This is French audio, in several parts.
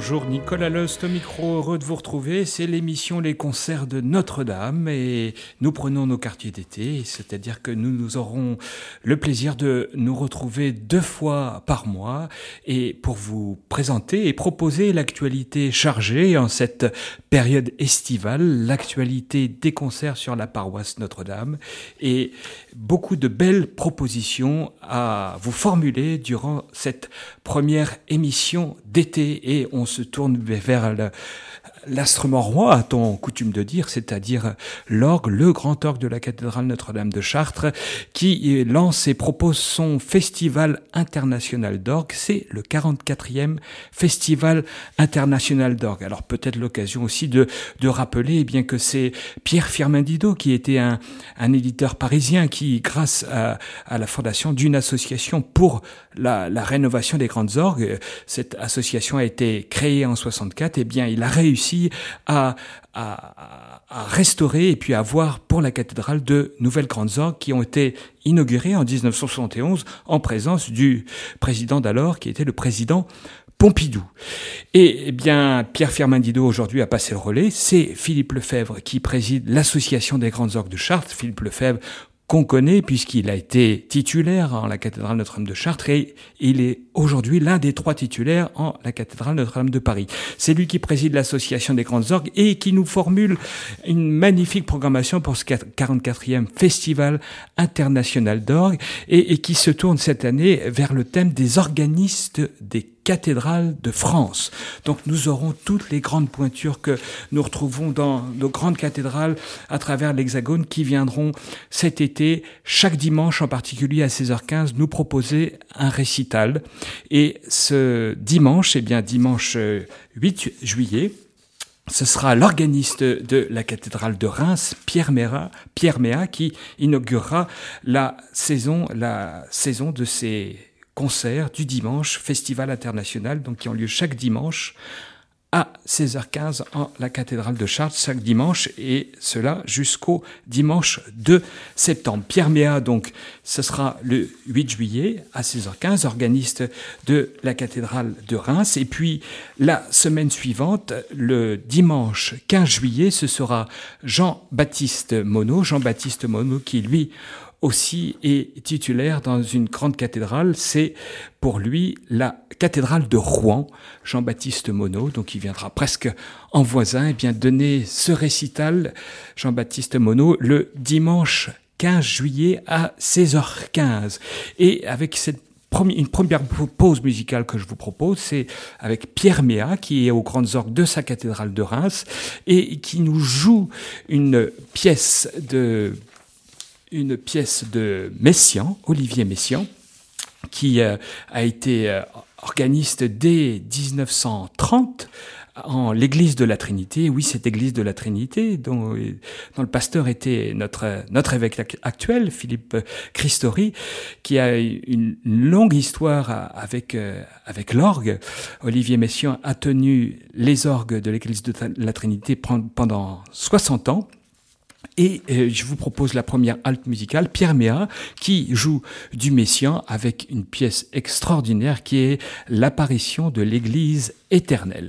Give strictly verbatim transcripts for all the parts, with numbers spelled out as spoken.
Bonjour, Nicolas Lost au micro, heureux de vous retrouver. C'est l'émission Les Concerts de Notre-Dame et nous prenons nos quartiers d'été, c'est-à-dire que nous, nous aurons le plaisir de nous retrouver deux fois par mois et pour vous présenter et proposer l'actualité chargée en cette période estivale, l'actualité des concerts sur la paroisse Notre-Dame et beaucoup de belles propositions à vous formuler durant cette première émission d'été et on se tourne vers le, l'instrument roi, a-t-on coutume de dire, c'est-à-dire l'orgue, le grand orgue de la cathédrale Notre-Dame de Chartres, qui lance et propose son festival international d'orgue. C'est le quarante-quatrième festival international d'orgue. Alors peut-être l'occasion aussi de, de rappeler eh bien que c'est Pierre Firmin Didot, qui était un, un éditeur parisien, qui, grâce à, à la fondation d'une association pour la, la rénovation des grandes orgues, cette association a été créée en soixante-quatre, eh bien il a réussi À, à, à restaurer et puis à avoir pour la cathédrale de nouvelles grandes orgues qui ont été inaugurées en dix-neuf cent soixante et onze en présence du président d'alors qui était le président Pompidou. Et eh bien, Pierre Firmin Didot aujourd'hui a passé le relais. C'est Philippe Lefebvre qui préside l'association des grandes orgues de Chartres. Philippe Lefebvre qu'on connaît puisqu'il a été titulaire en la cathédrale Notre-Dame de Chartres et il est aujourd'hui l'un des trois titulaires en la cathédrale Notre-Dame de Paris. C'est lui qui préside l'association des grandes orgues et qui nous formule une magnifique programmation pour ce quarante-quatrième festival international d'orgue et, et qui se tourne cette année vers le thème des organistes des cathédrales de France. Donc nous aurons toutes les grandes pointures que nous retrouvons dans nos grandes cathédrales à travers l'Hexagone qui viendront cet été, chaque dimanche en particulier à seize heures quinze, nous proposer un récital. Et ce dimanche, eh bien dimanche huit juillet, ce sera l'organiste de la cathédrale de Reims, Pierre Méa, Pierre Méa, qui inaugurera la saison, la saison de ces concerts du dimanche, festival international, donc qui ont lieu chaque dimanche à seize heures quinze en la cathédrale de Chartres, chaque dimanche, et cela jusqu'au dimanche deux septembre. Pierre Méa, donc, ce sera le huit juillet à seize heures quinze, organiste de la cathédrale de Reims. Et puis, la semaine suivante, le dimanche quinze juillet, ce sera Jean-Baptiste Monod. Jean-Baptiste Monod qui, lui, aussi est titulaire dans une grande cathédrale, c'est pour lui la cathédrale de Rouen, Jean-Baptiste Monod, donc il viendra presque en voisin, et bien donner ce récital, Jean-Baptiste Monod, le dimanche quinze juillet à seize heures quinze. Et avec cette une première pause musicale que je vous propose, c'est avec Pierre Méa, qui est aux grandes orgues de sa cathédrale de Reims, et qui nous joue une pièce de une pièce de Messiaen, Olivier Messiaen, qui euh, a été euh, organiste dès dix-neuf cent trente en l'église de la Trinité. Oui, cette église de la Trinité, dont, dont le pasteur était notre, notre évêque actuel, Philippe Christori, qui a une longue histoire avec, euh, avec l'orgue. Olivier Messiaen a tenu les orgues de l'église de la Trinité pendant soixante ans. Et euh, je vous propose la première halte musicale, Pierre Méa, qui joue du Messiaen avec une pièce extraordinaire qui est l'apparition de l'Église éternelle.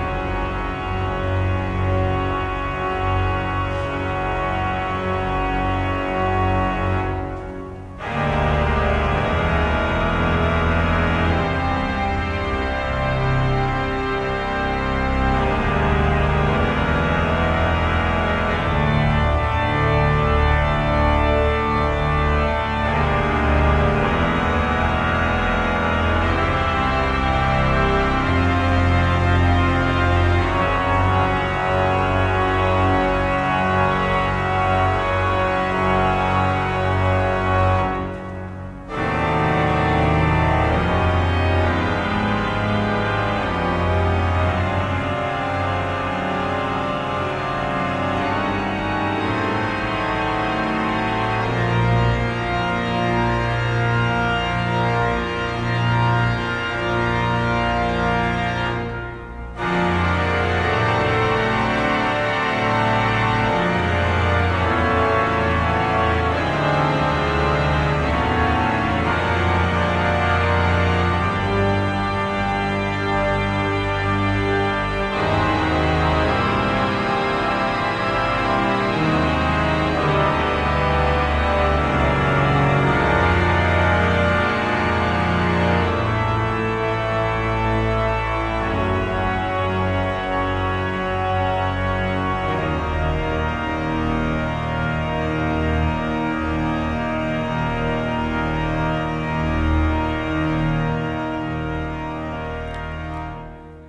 Thank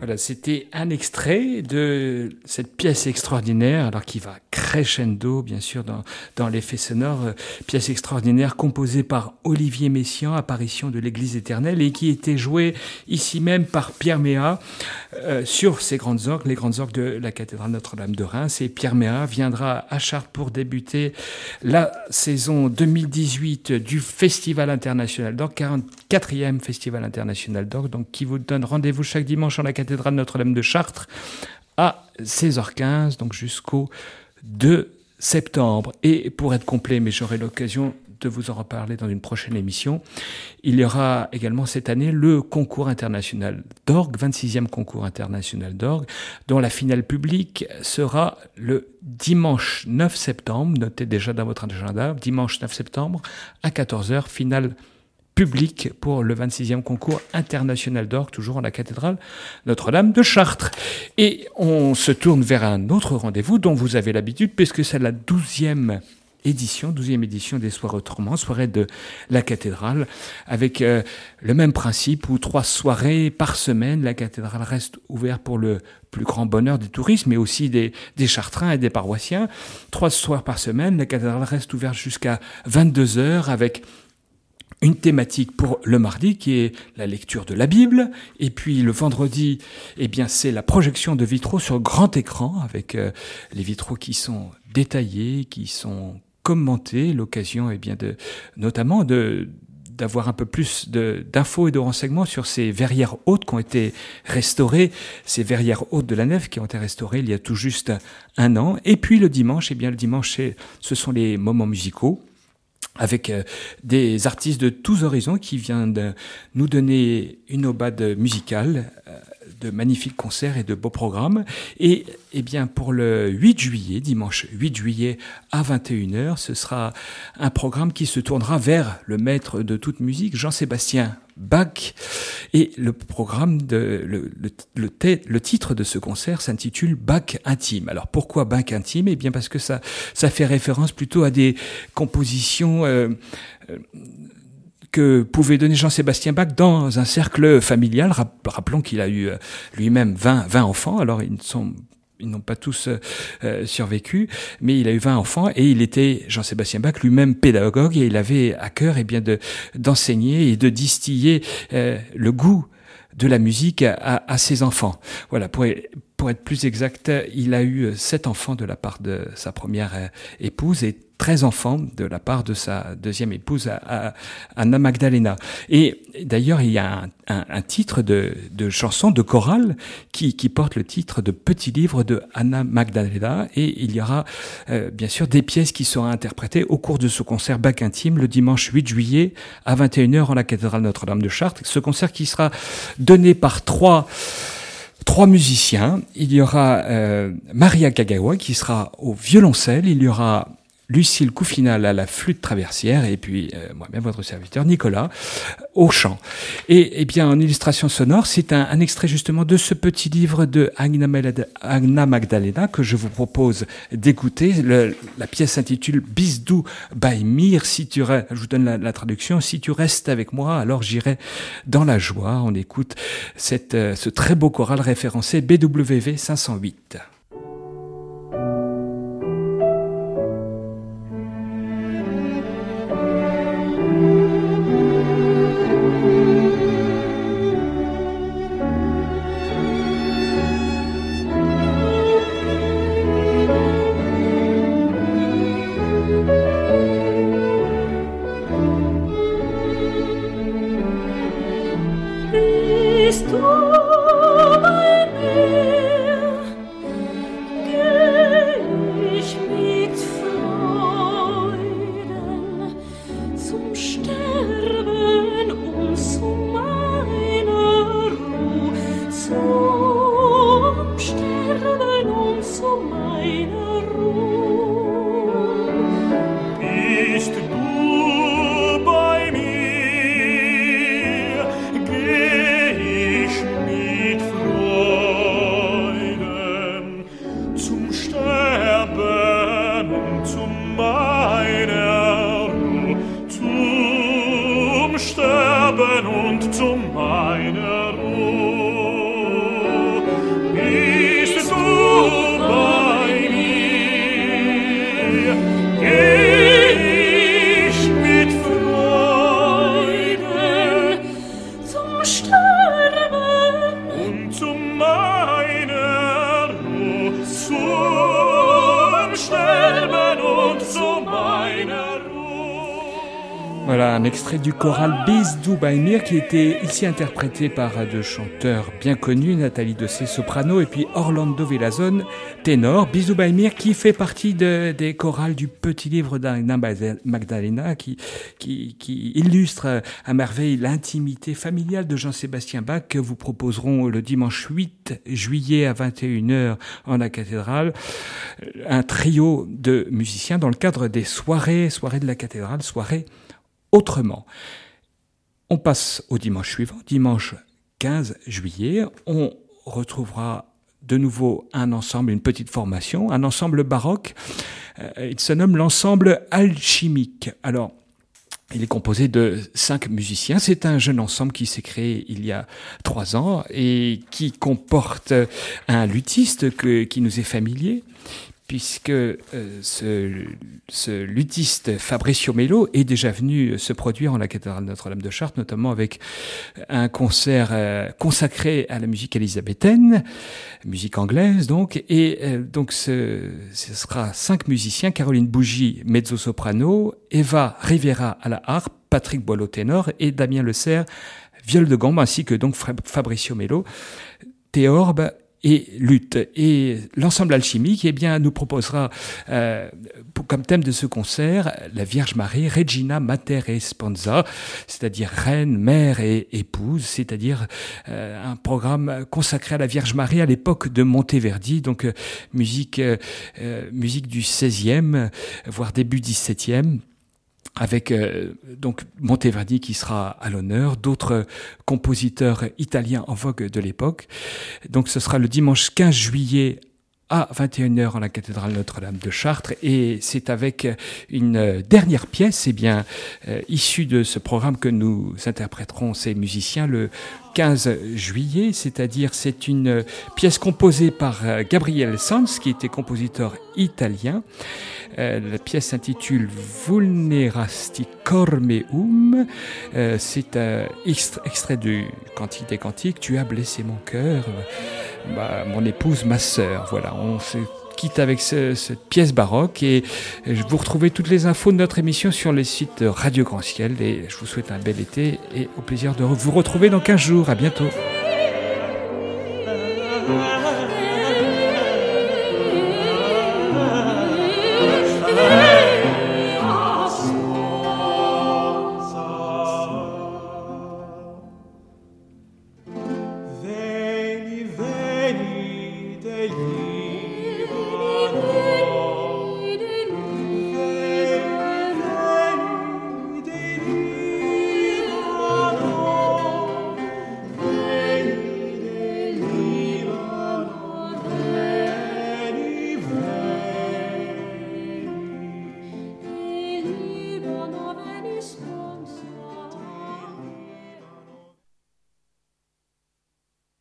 Voilà, c'était un extrait de cette pièce extraordinaire, alors qui va crescendo, bien sûr, dans, dans l'effet sonore, euh, pièce extraordinaire composée par Olivier Messiaen, apparition de l'Église éternelle, et qui était jouée ici même par Pierre Méa euh, sur ces grandes orgues, les grandes orgues de la cathédrale Notre-Dame de Reims. Et Pierre Méa viendra à Chartres pour débuter la saison deux mille dix-huit du Festival international d'orgue, quarante-quatrième Festival international d'orgue, donc qui vous donne rendez-vous chaque dimanche en la cathédrale Notre-Dame de Chartres à seize heures quinze, donc jusqu'au deux septembre. Et pour être complet, mais j'aurai l'occasion de vous en reparler dans une prochaine émission, il y aura également cette année le concours international d'orgue, vingt-sixième concours international d'orgue, dont la finale publique sera le dimanche neuf septembre, notez déjà dans votre agenda, dimanche neuf septembre à quatorze heures, finale public pour le vingt-sixième concours international d'orgue, toujours en la cathédrale Notre-Dame de Chartres. Et on se tourne vers un autre rendez-vous dont vous avez l'habitude, puisque c'est la douzième édition, douzième édition des Soirées Autrement, soirée de la cathédrale, avec euh, le même principe où trois soirées par semaine, la cathédrale reste ouverte pour le plus grand bonheur des touristes, mais aussi des, des chartrains et des paroissiens. Trois soirs par semaine, la cathédrale reste ouverte jusqu'à vingt-deux heures, avec une thématique pour le mardi qui est la lecture de la Bible, et puis le vendredi, eh bien c'est la projection de vitraux sur grand écran, avec euh, les vitraux qui sont détaillés, qui sont commentés, l'occasion eh bien de notamment de d'avoir un peu plus de, d'infos et de renseignements sur ces verrières hautes qui ont été restaurées, ces verrières hautes de la nef qui ont été restaurées il y a tout juste un an. Et puis le dimanche, eh bien le dimanche, c'est, ce sont les moments musicaux, avec euh, des artistes de tous horizons qui viennent de nous donner une aubade musicale, euh, de magnifiques concerts et de beaux programmes. Et eh bien pour le huit juillet, dimanche huit juillet à vingt et une heures, ce sera un programme qui se tournera vers le maître de toute musique, Jean-Sébastien Bach. Et le programme, de, le, le, le, t- le titre de ce concert s'intitule Bach intime. Alors pourquoi Bach intime ? Eh bien parce que ça, ça fait référence plutôt à des compositions euh, euh, que pouvait donner Jean-Sébastien Bach dans un cercle familial. Rappelons qu'il a eu lui-même vingt, vingt enfants, alors ils ne sont Ils n'ont pas tous euh, survécu, mais il a eu vingt enfants et il était, Jean-Sébastien Bach, lui-même pédagogue, et il avait à cœur eh bien, de, d'enseigner et de distiller euh, le goût de la musique à, à ses enfants. Voilà, pour, pour être plus exact, il a eu sept enfants de la part de sa première euh, épouse et treize enfants de la part de sa deuxième épouse, à, à, Anna Magdalena. Et d'ailleurs, il y a un, un, un titre de, de chanson, de chorale, qui, qui porte le titre de Petit livre de Anna Magdalena. Et il y aura euh, bien sûr des pièces qui seront interprétées au cours de ce concert Bach intime le dimanche huit juillet à vingt et une heures en la cathédrale Notre-Dame de Chartres. Ce concert qui sera donné par trois Trois musiciens. Il y aura euh, Maria Kagawa qui sera au violoncelle. Il y aura Lucille Coufinal à la flûte traversière, et puis euh, moi-même, votre serviteur, Nicolas, au chant. Et, et bien, en illustration sonore, c'est un, un extrait justement de ce petit livre de Anna Magdalena que je vous propose d'écouter. Le, la pièce s'intitule Bisdou by Mir. Si tu re... Je vous donne la, la traduction. Si tu restes avec moi, alors j'irai dans la joie. On écoute cette, euh, ce très beau choral référencé B W V cinq cent huit. Sterben und zu meiner Ruhe. extrait du choral Bizdu Baymir qui était ici interprété par deux chanteurs bien connus, Nathalie Dessay, soprano, et puis Orlando Villazón, ténor. Bizdu Baymir qui fait partie de, des chorales du Petit Livre d'Anna Magdalena qui, qui, qui illustre à merveille l'intimité familiale de Jean-Sébastien Bach que vous proposerons le dimanche huit juillet à vingt et une heures en la cathédrale. Un trio de musiciens dans le cadre des soirées, soirées de la cathédrale, soirées autrement. On passe au dimanche suivant, dimanche quinze juillet. On retrouvera de nouveau un ensemble, une petite formation, un ensemble baroque. Il se nomme l'ensemble alchimique. Alors, il est composé de cinq musiciens. C'est un jeune ensemble qui s'est créé il y a trois ans et qui comporte un luthiste que, qui nous est familier, puisque euh, ce, ce luthiste Fabricio Melo est déjà venu se produire en la cathédrale Notre-Dame de Chartres, notamment avec un concert euh, consacré à la musique élisabéthaine, musique anglaise donc, et euh, donc ce, ce sera cinq musiciens: Caroline Bougie, mezzo-soprano, Eva Rivera à la harpe, Patrick Boileau ténor et Damien Le Serre, viole de gambe, ainsi que donc Fabricio Melo, théorbe et lutte. Et l'ensemble alchimique, eh bien, nous proposera euh, pour, comme thème de ce concert la Vierge Marie, Regina Mater et Sponsa, c'est-à-dire reine, mère et épouse, c'est-à-dire euh, un programme consacré à la Vierge Marie à l'époque de Monteverdi, donc euh, musique, euh, musique du seizième, voire début dix-septième. Avec euh, donc Monteverdi qui sera à l'honneur, d'autres compositeurs italiens en vogue de l'époque. Donc ce sera le dimanche quinze juillet à vingt et une heures en la cathédrale Notre-Dame de Chartres, et c'est avec une dernière pièce, eh bien, euh, issue de ce programme que nous interpréterons ces musiciens le quinze juillet, c'est-à-dire c'est une pièce composée par Gabriel Sanz, qui était compositeur italien. Euh, la pièce s'intitule Vulnerasti cor meum. Euh, c'est un extrait du Cantique des Cantiques. Tu as blessé mon cœur, ma, mon épouse, ma sœur. Voilà, on se quitte avec ce, cette pièce baroque, et vous retrouvez toutes les infos de notre émission sur le site Radio Grand Ciel, et je vous souhaite un bel été et au plaisir de vous retrouver dans quinze jours. À bientôt.